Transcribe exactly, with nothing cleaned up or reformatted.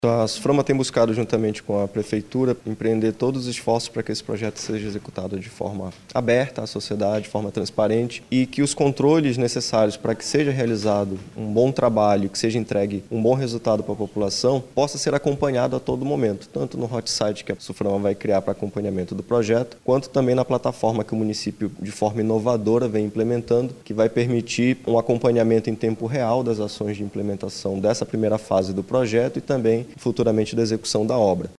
A Suframa tem buscado, juntamente com a Prefeitura, empreender todos os esforços para que esse projeto seja executado de forma aberta à sociedade, de forma transparente, e que os controles necessários para que seja realizado um bom trabalho, que seja entregue um bom resultado para a população, possa ser acompanhado a todo momento, tanto no hot site que a Suframa vai criar para acompanhamento do projeto, quanto também na plataforma que o município, de forma inovadora, vem implementando, que vai permitir um acompanhamento em tempo real das ações de implementação dessa primeira fase do projeto e também futuramente da execução da obra.